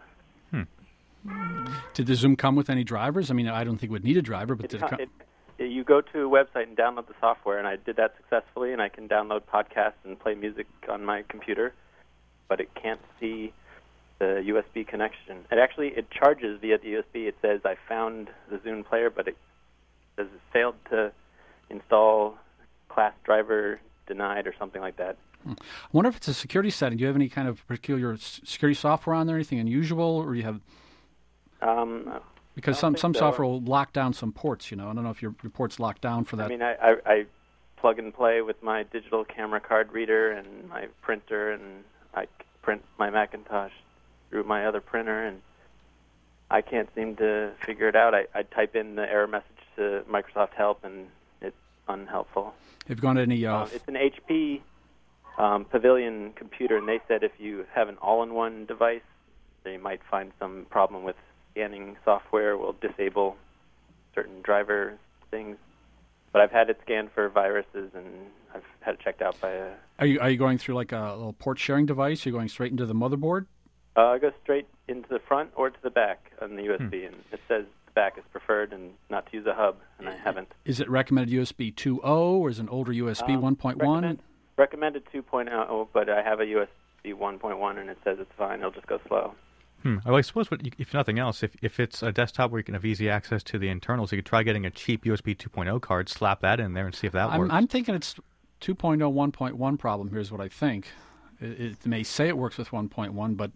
Did the Zoom come with any drivers? I mean, I don't think it would need a driver, but It, did it come? it, it, you go to a website and download the software, and I did that successfully, and I can download podcasts and play music on my computer, but it can't see the U S B connection. It actually, it charges via the U S B. It says, I found the Zune player, but it says it failed to install class driver denied or something like that. I wonder if it's a security setting. Do you have any kind of peculiar s- security software on there, anything unusual, or you have... Um, because some, some so. software will lock down some ports, you know. I don't know if your, your port's locked down for that. I mean, I, I, I plug and play with my digital camera card reader and my printer, and I print my Macintosh through my other printer, and I can't seem to figure it out. I, I type in the error message to Microsoft Help, and it's unhelpful. Have you gone to any... Uh, um, it's an H P um, Pavilion computer, and they said if you have an all-in-one device, they might find some problem with scanning software will disable certain driver things. But I've had it scanned for viruses, and I've had it checked out by a... Are you, are you going through like a little port-sharing device? Are you going straight into the motherboard? Uh, I go straight into the front or to the back on the U S B, hmm. and it says the back is preferred and not to use a hub, and I haven't. Is it recommended U S B two point oh, or is it an older U S B um, one point one? Recommend, recommended two point oh, but I have a U S B one point one, and it says it's fine. It'll just go slow. Hmm. Well, I suppose, what, if nothing else, if if it's a desktop where you can have easy access to the internals, you could try getting a cheap U S B two point oh card, slap that in there, and see if that I'm, works. I'm thinking it's two point oh, one point one problem. Here's what I think. It, it may say it works with one point one, but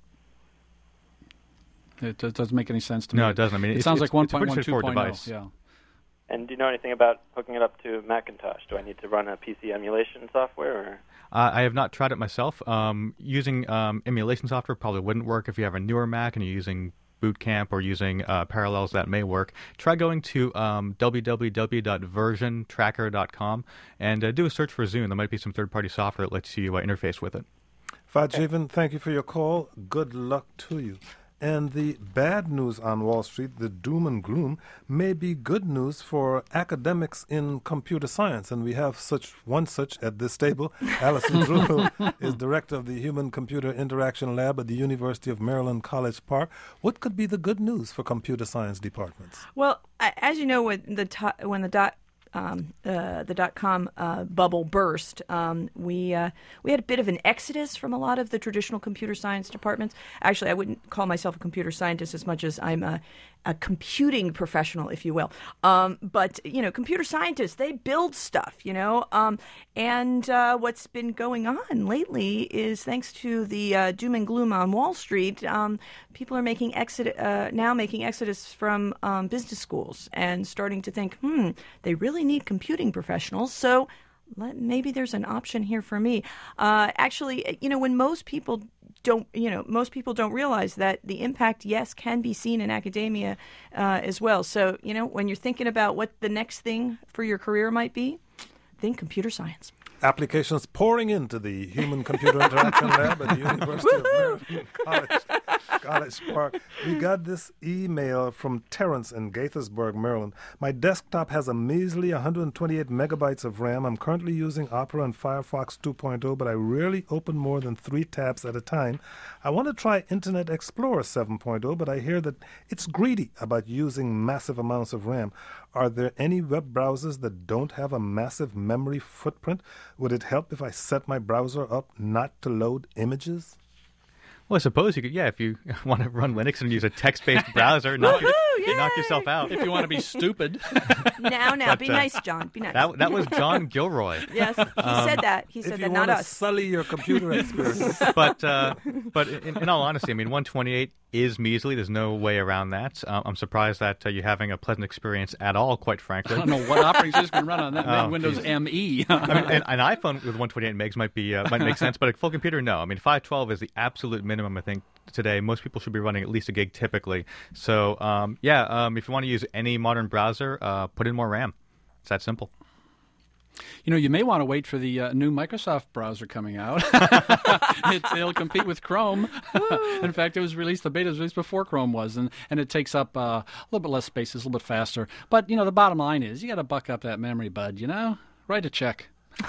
it doesn't make any sense to me. No, it doesn't. I mean, it it's, sounds it's, like one point one, two point oh. Yeah. And do you know anything about hooking it up to Macintosh? Do I need to run a P C emulation software? Or? Uh, I have not tried it myself. Um, using um, emulation software probably wouldn't work if you have a newer Mac and you're using Boot Camp or using uh, Parallels. That may work. Try going to um, w w w dot version tracker dot com and uh, do a search for Zune. There might be some third-party software that lets you uh, interface with it. Vajivan, thank you for your call. Good luck to you. And the bad news on Wall Street, the doom and gloom, may be good news for academics in computer science. And we have such one such at this table. Alison Drew is director of the Human-Computer Interaction Lab at the University of Maryland, College Park. What could be the good news for computer science departments? Well, as you know, when the to- when the dot Um, uh, the dot-com uh, bubble burst, um, we uh, we had a bit of an exodus from a lot of the traditional computer science departments. Actually, I wouldn't call myself a computer scientist as much as I'm a, a computing professional, if you will. Um, but, you know, computer scientists, they build stuff, you know. Um, and uh, what's been going on lately is, thanks to the uh, doom and gloom on Wall Street, um, people are making exod- uh, now making exodus from um, business schools and starting to think, hmm, they really need computing professionals, so let, maybe there's an option here for me. Uh, actually, you know, when most people don't, you know, most people don't realize that the impact, yes, can be seen in academia uh, as well. So, you know, when you're thinking about what the next thing for your career might be, think computer science. Applications pouring into the Human-Computer Interaction Lab at the University of Maryland, College, College Park. We got this email from Terrence in Gaithersburg, Maryland. My desktop has a measly one hundred twenty-eight megabytes of RAM. I'm currently using Opera and Firefox two point oh, but I rarely open more than three tabs at a time. I want to try Internet Explorer seven point oh, but I hear that it's greedy about using massive amounts of RAM. Are there any web browsers that don't have a massive memory footprint? Would it help if I set my browser up not to load images? Well, I suppose you could, yeah, if you want to run Linux and use a text-based browser, knock, your, you knock yourself out. If you want to be stupid. Now, now, but, be uh, nice, John. Be nice. That, that was John Gilroy. Yes, he um, said that. He said that, not us. If you want to sully your computer experience. But, uh, but in, in all honesty, I mean, one twenty-eight is measly. There's no way around that. Uh, I'm surprised that uh, you're having a pleasant experience at all, quite frankly. I don't know what operating system can run on that. Oh, Windows geez. M E. I mean, an, an iPhone with one twenty-eight megs might be uh, might make sense, but a full computer, no. I mean, five twelve is the absolute minimum, I think, today. Most people should be running at least a gig typically. So, um, yeah, um, if you want to use any modern browser, uh, put in more RAM. It's that simple. You know, you may want to wait for the uh, new Microsoft browser coming out. it, it'll compete with Chrome. In fact, it was released, the beta was released before Chrome was, and, and it takes up uh, a little bit less space, it's a little bit faster. But, you know, the bottom line is you got to buck up that memory, bud, you know? Write a check.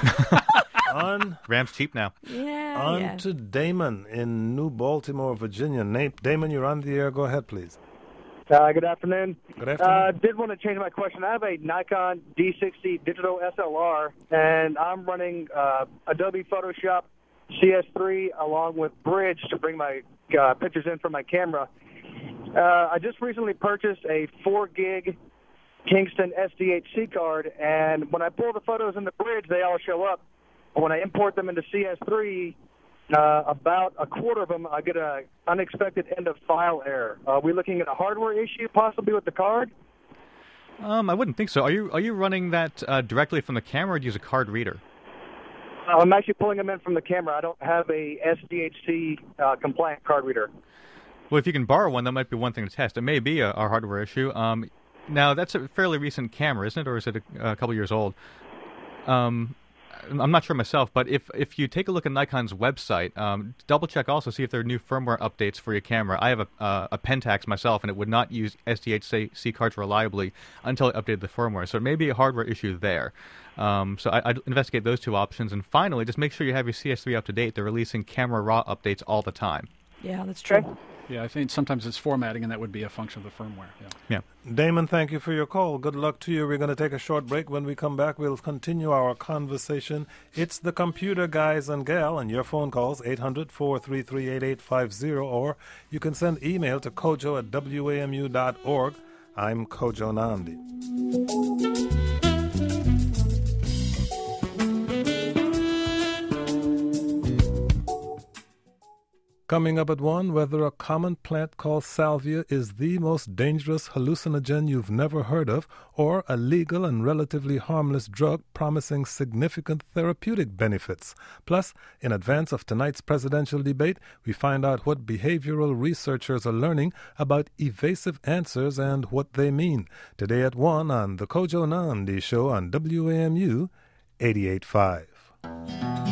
On RAM's cheap now. Yeah. On yeah. to Damon in New Baltimore, Virginia. Name, Damon, you're on the air. Go ahead, please. Uh, good afternoon. Good afternoon. Uh, did want to change my question. I have a Nikon D sixty digital S L R, and I'm running uh, Adobe Photoshop C S three along with Bridge to bring my uh, pictures in from my camera. Uh, I just recently purchased a four gig Kingston S D H C card, and when I pull the photos in the bridge, they all show up. When I import them into C S three, uh, about a quarter of them, I get a unexpected end-of-file error. Are we looking at a hardware issue possibly with the card? Um, I wouldn't think so. Are you are you running that uh, directly from the camera, or do you use a card reader? Uh, I'm actually pulling them in from the camera. I don't have a S D H C uh, compliant card reader. Well, if you can borrow one, that might be one thing to test. It may be a, a hardware issue. Um, now, that's a fairly recent camera, isn't it, or is it a, a couple years old? Um, I'm not sure myself, but if if you take a look at Nikon's website, um, double check also, see if there are new firmware updates for your camera. I have a, uh, a Pentax myself, and it would not use S D H C cards reliably until I updated the firmware. So it may be a hardware issue there. Um, so I, I'd investigate those two options. And finally, just make sure you have your C S three up to date. They're releasing camera raw updates all the time. Yeah, that's true. Yeah, I think sometimes it's formatting, and that would be a function of the firmware. Yeah. Yeah. Damon, thank you for your call. Good luck to you. We're going to take a short break. When we come back, we'll continue our conversation. It's the Computer Guys and Gal, and your phone calls, eight hundred, four three three, eight eight five zero, or you can send email to kojo at w a m u dot org. I'm Kojo Nandi. Coming up at one, whether a common plant called salvia is the most dangerous hallucinogen you've never heard of, or a legal and relatively harmless drug promising significant therapeutic benefits. Plus, in advance of tonight's presidential debate, we find out what behavioral researchers are learning about evasive answers and what they mean. Today at one on the Kojo Nandi Show on W A M U eighty-eight point five.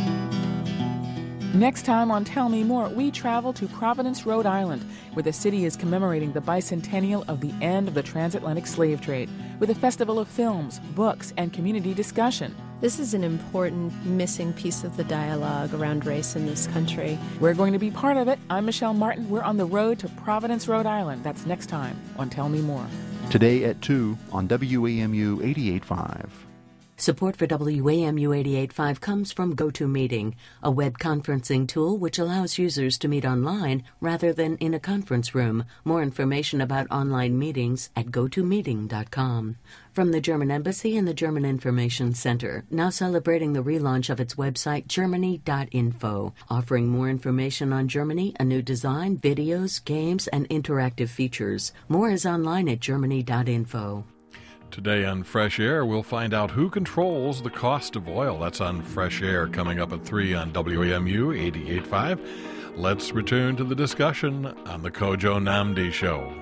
Next time on Tell Me More, we travel to Providence, Rhode Island, where the city is commemorating the bicentennial of the end of the transatlantic slave trade, with a festival of films, books, and community discussion. This is an important missing piece of the dialogue around race in this country. We're going to be part of it. I'm Michelle Martin. We're on the road to Providence, Rhode Island. That's next time on Tell Me More. Today at two on W A M U eighty-eight point five. Support for W A M U eighty-eight point five comes from GoToMeeting, a web conferencing tool which allows users to meet online rather than in a conference room. More information about online meetings at go to meeting dot com. From the German Embassy and the German Information Center, now celebrating the relaunch of its website, germany dot info, offering more information on Germany, a new design, videos, games, and interactive features. More is online at germany dot info. Today on Fresh Air, we'll find out who controls the cost of oil. That's on Fresh Air, coming up at three on W A M U eighty-eight point five. Let's return to the discussion on the Kojo Nandi Show.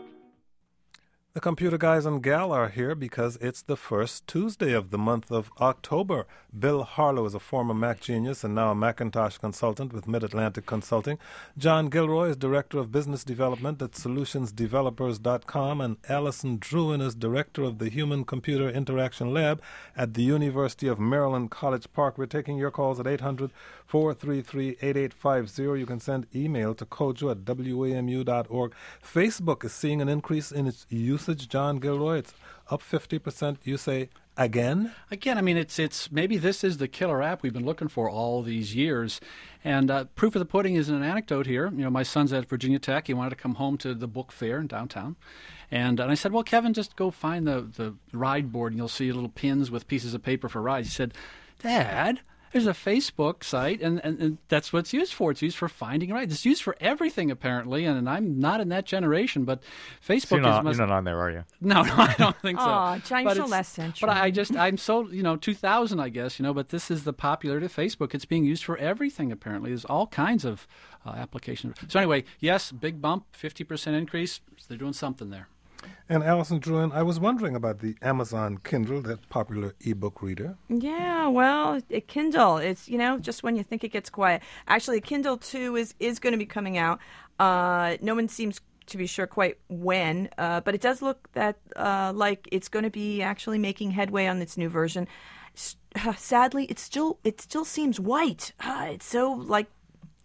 The Computer Guys and Gal are here because it's the first Tuesday of the month of October. Bill Harlow is a former Mac genius and now a Macintosh consultant with Mid-Atlantic Consulting. John Gilroy is Director of Business Development at solutions developers dot com, and Allison Druin is Director of the Human-Computer Interaction Lab at the University of Maryland, College Park. We're taking your calls at eight hundred, four three three, eight eight five zero. You can send email to kojo at w a m u dot org. Facebook is seeing an increase in its use. John Gilroy, it's up fifty percent. You say again? Again, I mean, it's it's maybe this is the killer app we've been looking for all these years. And uh, proof of the pudding is an anecdote here. You know, my son's at Virginia Tech. He wanted to come home to the book fair in downtown. And, and I said, well, Kevin, just go find the, the ride board, and you'll see little pins with pieces of paper for rides. He said, Dad, there's a Facebook site, and, and, and that's what it's used for. It's used for finding rides. It's used for everything, apparently, and, and I'm not in that generation, but Facebook so you're not, is... Must... You're not on there, are you? No, no, I don't think so. Oh, John, you're but so last century. But I just, I'm so, you know, two thousand, I guess, you know, but this is the popularity of Facebook. It's being used for everything, apparently. There's all kinds of uh, applications. So anyway, yes, big bump, fifty percent increase. So they're doing something there. And Allison Druin, I was wondering about the Amazon Kindle, that popular ebook reader. Yeah, well, a Kindle, it's, you know, just when you think it gets quiet. Actually, Kindle two is, is going to be coming out. Uh, no one seems to be sure quite when, uh, but it does look that uh, like it's going to be actually making headway on its new version. S- uh, sadly, it still it still seems white. Uh, it's so, like,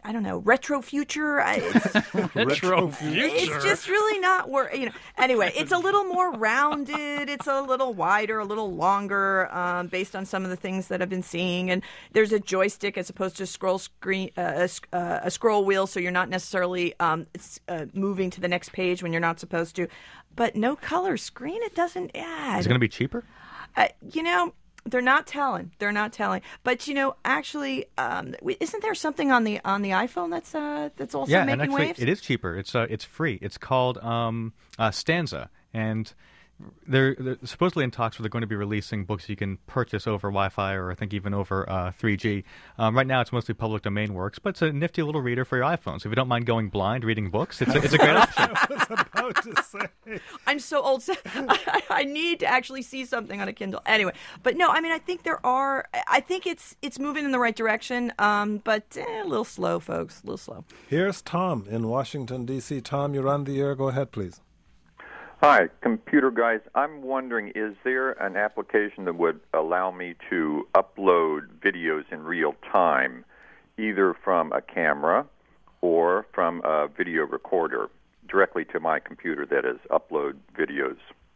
I don't know, retro future. I- It's, Retro future. it's just really not work. You know. Anyway, it's a little more rounded. It's a little wider, a little longer, um, based on some of the things that I've been seeing. And there's a joystick as opposed to a scroll screen, uh, a, sc- uh, a scroll wheel, so you're not necessarily um, it's, uh, moving to the next page when you're not supposed to. But no color screen, it doesn't add. Is it going to be cheaper? Uh, you know. They're not telling. They're not telling. But you know, actually, um, isn't there something on the on the iPhone that's uh, that's also yeah, making and actually, waves? it is cheaper. It's uh, it's free. It's called um, uh, Stanza, and they're, they're supposedly in talks where they're going to be releasing books you can purchase over Wi-Fi or I think even over uh, three G. Um, right now, it's mostly public domain works, but it's a nifty little reader for your iPhone. So if you don't mind going blind reading books, it's a, it's a great option. I was about to say. I'm so old. So I, I need to actually see something on a Kindle. Anyway, but no, I mean, I think there are. I think it's it's moving in the right direction, um, but eh, a little slow, folks. A little slow. Here's Tom in Washington, D C Tom, you're on the air. Go ahead, please. Hi, computer guys. I'm wondering, is there an application that would allow me to upload videos in real time, either from a camera or from a video recorder, directly to my computer, that is, upload videos?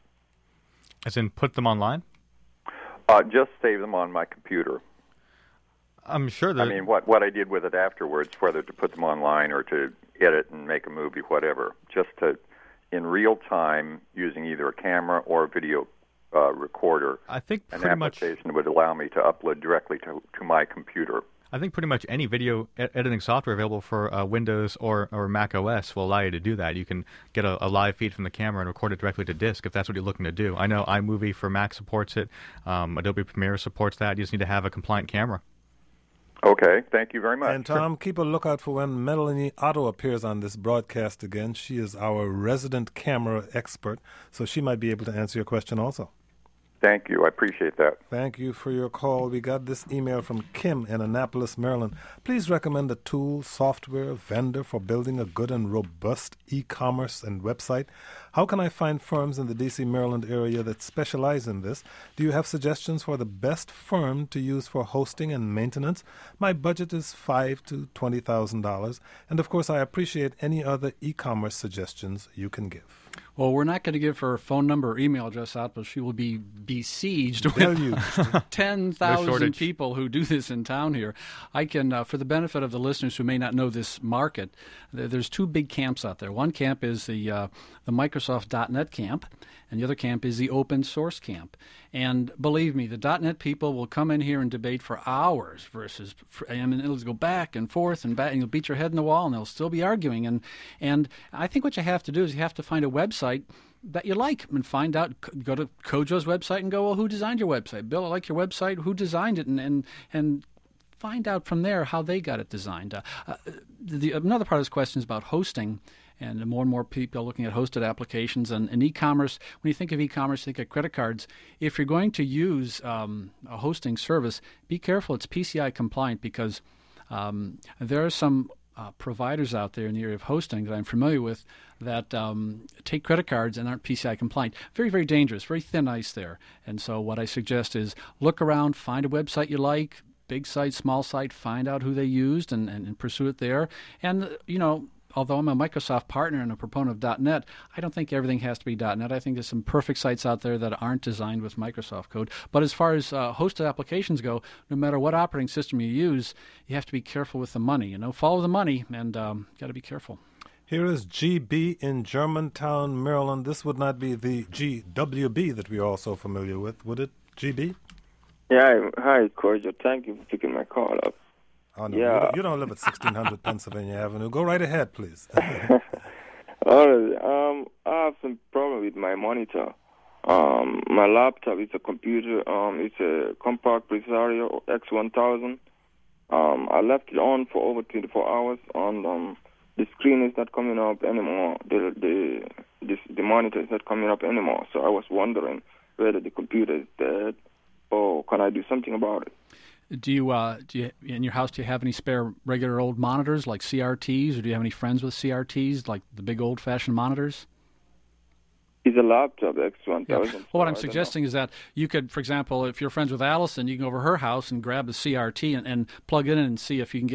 As in put them online? Uh, just save them on my computer. I'm sure that... I mean, what, what I did with it afterwards, whether to put them online or to edit and make a movie, whatever, just to... in real time using either a camera or a video uh, recorder. I think an pretty much application would allow me to upload directly to, to my computer. I think pretty much any video e- editing software available for uh, Windows or, or Mac O S will allow you to do that. You can get a, a live feed from the camera and record it directly to disk if that's what you're looking to do. I know iMovie for Mac supports it. Um, Adobe Premiere supports that. You just need to have a compliant camera. Okay, thank you very much. And Tom, keep a lookout for when Melanie Otto appears on this broadcast again. She is our resident camera expert, so she might be able to answer your question also. Thank you. I appreciate that. Thank you for your call. We got this email from Kim in Annapolis, Maryland. Please recommend a tool, software, vendor for building a good and robust e-commerce and website. How can I find firms in the D C, Maryland area that specialize in this? Do you have suggestions for the best firm to use for hosting and maintenance? My budget is five thousand to twenty thousand dollars, and of course I appreciate any other e-commerce suggestions you can give. Well, we're not going to give her phone number or email address out, but she will be besieged with ten thousand people who do this in town here. I can, uh, for the benefit of the listeners who may not know this market, th- there's two big camps out there. One camp is the uh, the Microsoft dot net camp, and the other camp is the open source camp. And believe me, the .NET people will come in here and debate for hours versus, for, I mean, it'll go back and forth and back, and you'll beat your head in the wall, and they'll still be arguing. And and I think what you have to do is you have to find a website that you like and find out, go to Kojo's website and go, well, who designed your website? Bill, I like your website. Who designed it? And and, and find out from there how they got it designed. Uh, uh, the, another part of this question is about hosting. And more and more people are looking at hosted applications and, and e-commerce. When you think of e-commerce, think of credit cards. If you're going to use um, a hosting service, be careful. It's P C I compliant because um, there are some uh, providers out there in the area of hosting that I'm familiar with that um, take credit cards and aren't P C I compliant. Very, very dangerous, very thin ice there. And so what I suggest is look around, find a website you like, big site, small site, find out who they used and, and, and pursue it there. And, you know, although I'm a Microsoft partner and a proponent of .NET, I don't think everything has to be .NET. I think there's some perfect sites out there that aren't designed with Microsoft code. But as far as uh, hosted applications go, no matter what operating system you use, you have to be careful with the money. You know, follow the money, and um, got to be careful. Here is G B in Germantown, Maryland. This would not be the G W B that we are also familiar with, would it, G B? Yeah, hi, Cordial. Thank you for picking my call up. Oh, no, yeah. you, don't, you don't live at sixteen hundred Pennsylvania Avenue. Go right ahead, please. All right. Um, I have some problem with my monitor. Um, my laptop is a computer. Um, it's a compact Presario X one thousand. Um, I left it on for over twenty-four hours, and um, the screen is not coming up anymore. The the this, the monitor is not coming up anymore. So I was wondering whether the computer is dead, or can I do something about it? Do you, uh, do you, in your house, do you have any spare regular old monitors like C R Ts, or do you have any friends with C R Ts, like the big old-fashioned monitors? It's a laptop, X one thousand. Yeah. Well, what I'm suggesting is that you could, for example, if you're friends with Allison, you can go over her house and grab the C R T and, and plug it in and see if you can get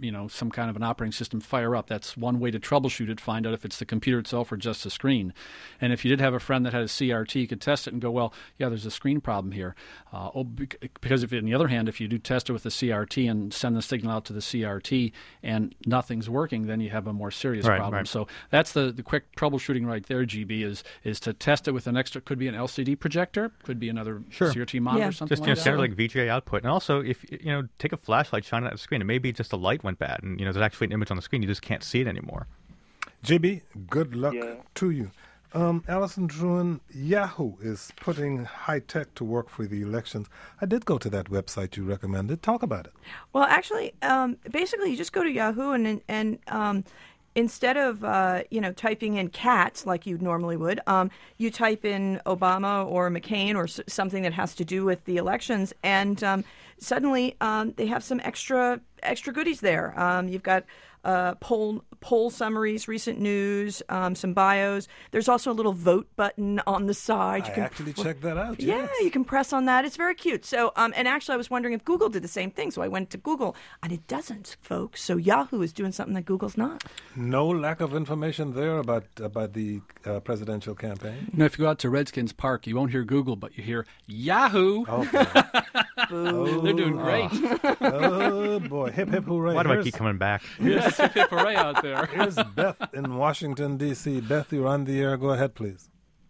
you know, some kind of an operating system fire up. That's one way to troubleshoot it, find out if it's the computer itself or just the screen. And if you did have a friend that had a C R T, you could test it and go, well, yeah, there's a screen problem here. Uh, oh, because if, on the other hand, if you do test it with the C R T and send the signal out to the C R T and nothing's working, then you have a more serious Right, problem. right. So that's the, the quick troubleshooting right there, G B, is is to test it with an extra, could be an L C D projector, could be another Sure. C R T monitor, Yeah. something Just like you know, that. standard like V G A output, and also if you know, take a flashlight, shine it at the screen. It may be just a light went bad, and you know, there's actually an image on the screen. You just can't see it anymore. J B, good luck Yeah. to you. Um, Alison Druin, Yahoo is putting high tech to work for the elections. I did go to that website you recommended. Talk about it. Well, actually, um, basically, you just go to Yahoo and and um, instead of uh, you know typing in cats like you normally would, um, you type in Obama or McCain or s- something that has to do with the elections, and um, suddenly um, they have some extra extra goodies there. Um, you've got uh, poll poll summaries, recent news, um, some bios. There's also a little vote button on the side. I actually checked that out. Yeah, yes. you can press on that. It's very cute. So, um, and actually, I was wondering if Google did the same thing. So I went to Google, and it doesn't, folks. So Yahoo is doing something that Google's not. No lack of information there about about the uh, presidential campaign. You know, if you go out to Redskins Park, you won't hear Google, but you hear Yahoo. Okay. They're doing great. Oh boy! Hip hip hooray! Why do I Here's- keep coming back? Yes, hip hip hooray out there. Here's Beth in Washington, D C Beth, you're on the air. Go ahead, please.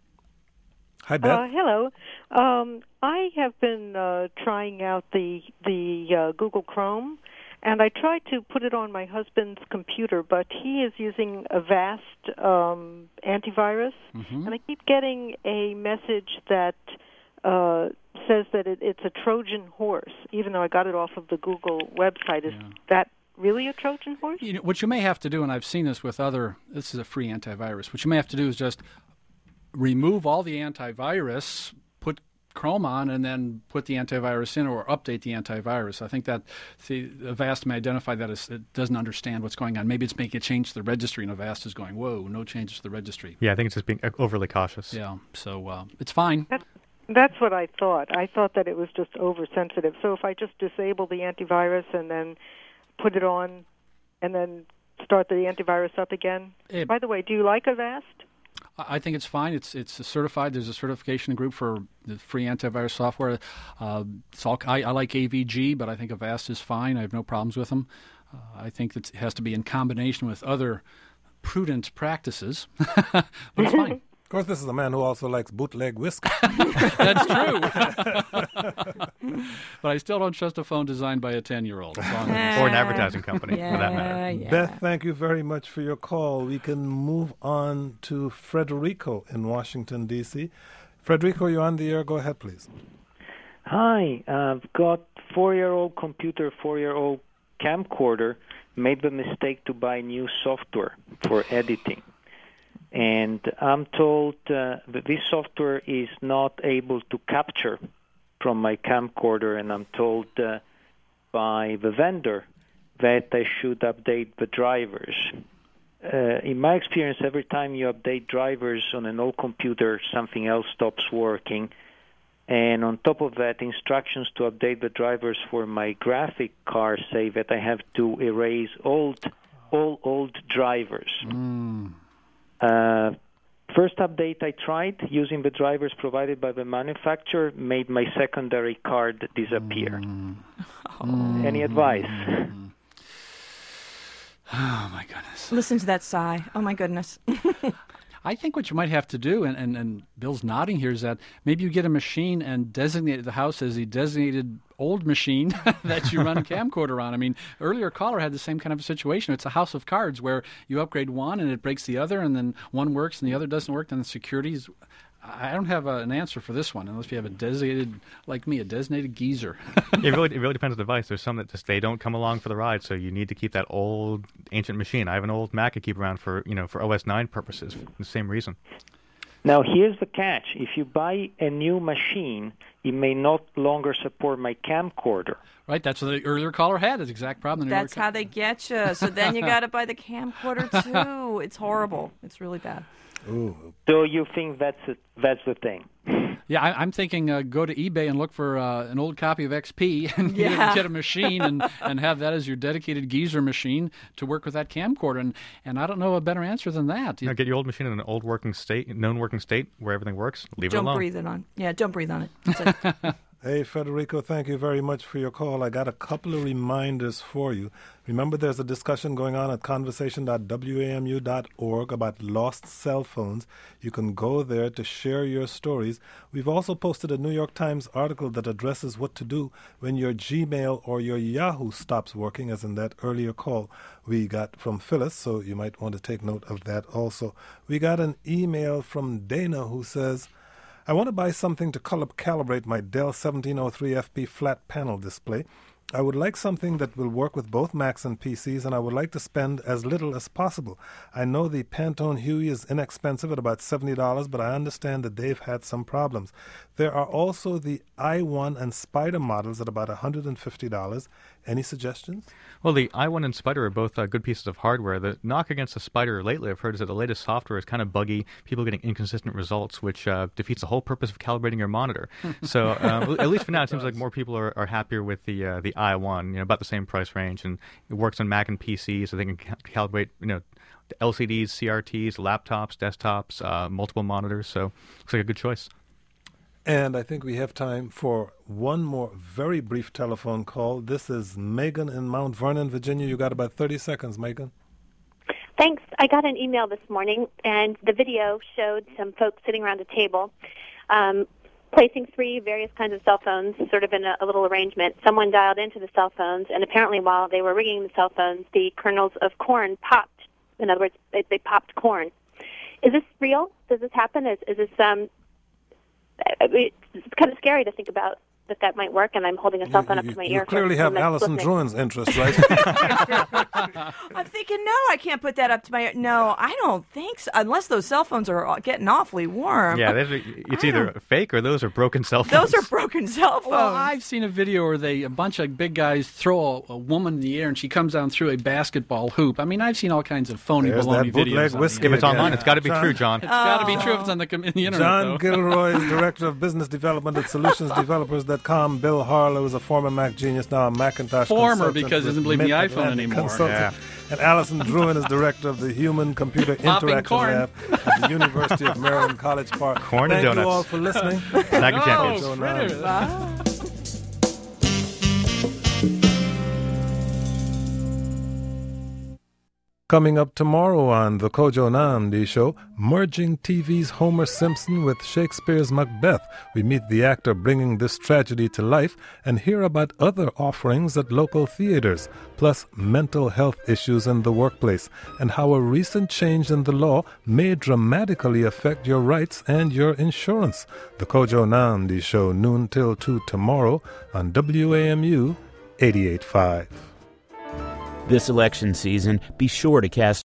Hi, Beth. Uh, hello. Um, I have been uh, trying out the the uh, Google Chrome, and I tried to put it on my husband's computer, but he is using a Avast um, antivirus, Mhm. and I keep getting a message that uh, says that it, it's a Trojan horse, even though I got it off of the Google website. Is that really a Trojan horse? You know, what you may have to do, and I've seen this with other, this is a free antivirus, what you may have to do is just remove all the antivirus, put Chrome on, and then put the antivirus in or update the antivirus. I think that see, Avast may identify that as it doesn't understand what's going on. Maybe it's making a change to the registry, and Avast is going, whoa, no changes to the registry. Yeah, I think it's just being overly cautious. Yeah, so uh, it's fine. That's, that's what I thought. I thought that it was just oversensitive. So if I just disable the antivirus and then put it on and then start the antivirus up again. It- By the way, do you like Avast? I think it's fine. It's it's a certified. There's a certification group for the free antivirus software. Uh, it's all, I, I like A V G, but I think Avast is fine. I have no problems with them. Uh, I think that it has to be in combination with other prudent practices, but it's fine. Of course, this is a man who also likes bootleg whiskey. That's true. But I still don't trust a phone designed by a ten-year-old. Or an advertising company, for that matter. Yeah. Beth, thank you very much for your call. We can move on to Frederico in Washington, D C Frederico, you're on the air. Go ahead, please. Hi, I've got four-year-old computer, four-year-old camcorder, made the mistake to buy new software for editing. And I'm told uh, that this software is not able to capture from my camcorder, and I'm told uh, by the vendor that I should update the drivers. Uh, in my experience, every time you update drivers on an old computer, something else stops working. And on top of that, instructions to update the drivers for my graphic card say that I have to erase old, all old drivers. Mm. Uh, first update I tried using the drivers provided by the manufacturer made my secondary card disappear. Mm. Oh. Any advice? Oh, my goodness. Listen to that sigh. Oh, my goodness. I think what you might have to do, and, and, and Bill's nodding here, is that maybe you get a machine and designate the house as a designated old machine that you run a camcorder on. I mean, earlier caller had the same kind of a situation. It's a house of cards where you upgrade one and it breaks the other, and then one works and the other doesn't work, and the security's... I don't have a, an answer for this one unless you have a designated, like me, a designated geezer. it really it really depends on the device. There's some that just they don't come along for the ride, so you need to keep that old ancient machine. I have an old Mac I keep around for you know for O S nine purposes, for the same reason. Now here's the catch: if you buy a new machine, it may not longer support my camcorder. Right, that's what the earlier caller had. That's the exact problem. The That's how they get you. So then you got to buy the camcorder too. It's horrible. It's really bad. Ooh. So you think that's a, that's the thing? Yeah, I, I'm thinking uh, go to eBay and look for uh, an old copy of X P and Yeah. get, get a machine and, and have that as your dedicated geezer machine to work with that camcorder. And, and I don't know a better answer than that. You know, get your old machine in an old working state, known working state, where everything works. Leave Don't it alone. breathe it on. Yeah, don't breathe on it. That's it. Hey, Federico, thank you very much for your call. I got a couple of reminders for you. Remember, there's a discussion going on at conversation dot w a m u dot org about lost cell phones. You can go there to share your stories. We've also posted a New York Times article that addresses what to do when your Gmail or your Yahoo stops working, as in that earlier call we got from Phyllis, so you might want to take note of that also. We got an email from Dana who says, I want to buy something to color calibrate my Dell seventeen oh three F P flat panel display. I would like something that will work with both Macs and P Cs, and I would like to spend as little as possible. I know the Pantone Huey is inexpensive at about seventy dollars, but I understand that they've had some problems. There are also the i one and Spider models at about one hundred fifty dollars. Any suggestions? Well, the i one and Spider are both uh, good pieces of hardware. The knock against the Spider lately, I've heard, is that the latest software is kind of buggy, people getting inconsistent results, which uh, defeats the whole purpose of calibrating your monitor. So uh, at least for now, it seems like more people are, are happier with the uh, the i one, you know, about the same price range, and it works on Mac and P C, so they can ca- calibrate, you know, L C Ds, C R Ts, laptops, desktops, uh, multiple monitors. So looks like a good choice. And I think we have time for one more very brief telephone call. This is Megan in Mount Vernon, Virginia. You got about thirty seconds, Megan. Thanks. I got an email this morning, and the video showed some folks sitting around a table um, placing three various kinds of cell phones sort of in a, a little arrangement. Someone dialed into the cell phones, and apparently while they were ringing the cell phones, the kernels of corn popped. In other words, they, they popped corn. Is this real? Does this happen? Is, is this... Um, I mean, it's kind of scary to think about that that might work, and I'm holding a cell phone you, up to my you ear. clearly have Alison Druin's interest, right? I'm thinking, no, I can't put that up to my ear. No, I don't think so, unless those cell phones are getting awfully warm. Yeah, are, it's either fake or those are broken cell phones. Those are broken cell phones. Well, I've seen a video where they a bunch of big guys throw a, a woman in the air and she comes down through a basketball hoop. I mean, I've seen all kinds of phony There's baloney that bootleg videos. whiskey If it's again. online, it's got to be John, true, John. It's got to be true if it's on the, in the internet, John though. Gilroy is Director of Business Development at Solutions Developers dot com. Bill Harlow is a former Mac genius, now a Macintosh Former, consultant because he with doesn't believe in the iPhone Mid-Atlantic anymore. Consulting. Yeah. And Alison Druin is Director of the Human Computer Popping Interaction corn. Lab at the University of Maryland College Park. Corn Thank and you donuts. all for listening. Snack and champions. Joe fritters. Nunn. Coming up tomorrow on the Kojo Nandi Show, merging T V's Homer Simpson with Shakespeare's Macbeth. We meet the actor bringing this tragedy to life and hear about other offerings at local theaters, plus mental health issues in the workplace, and how a recent change in the law may dramatically affect your rights and your insurance. The Kojo Nandi Show, noon till two tomorrow on W A M U eighty-eight point five. This election season, be sure to cast